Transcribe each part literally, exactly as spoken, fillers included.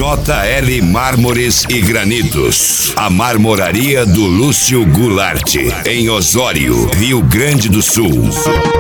J L Mármores e Granitos. A marmoraria do Lúcio Goulart, em Osório, Rio Grande do Sul.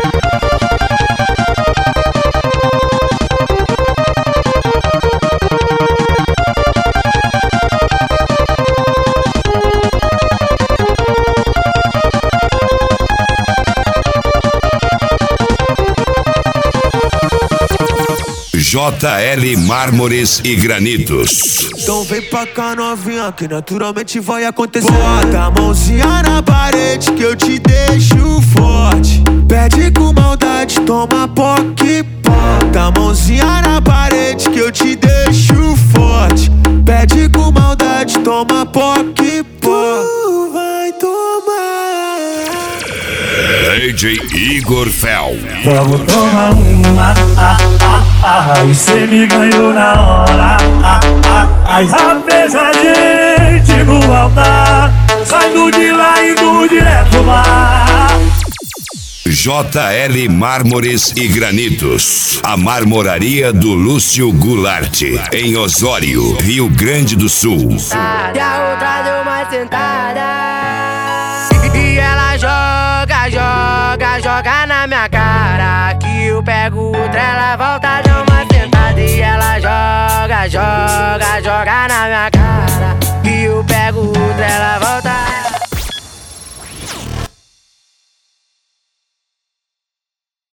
J L Mármores e Granitos. Então vem pra cá, novinha, que naturalmente vai acontecer. Bota a mãozinha na parede que eu te deixo forte. Pede com maldade, toma poque. Bota a mãozinha na parede que eu te deixo forte. Pede com maldade, toma poque. Tu vai tomar. D J Igor Fel. Vamos tomar uma, ah, ah, ah, e cê me ganhou na hora, ah, ah, ah, rapeza a gente no altar, saindo de lá e indo direto lá. J L Mármores e Granitos. A marmoraria do Lúcio Goulart, em Osório, Rio Grande do Sul. E a outra deu uma sentada e ela joga, joga, joga na minha cara. Que eu pego outra, ela volta, dá uma sentada e ela joga, joga, joga na minha cara. Que eu pego outra, ela volta.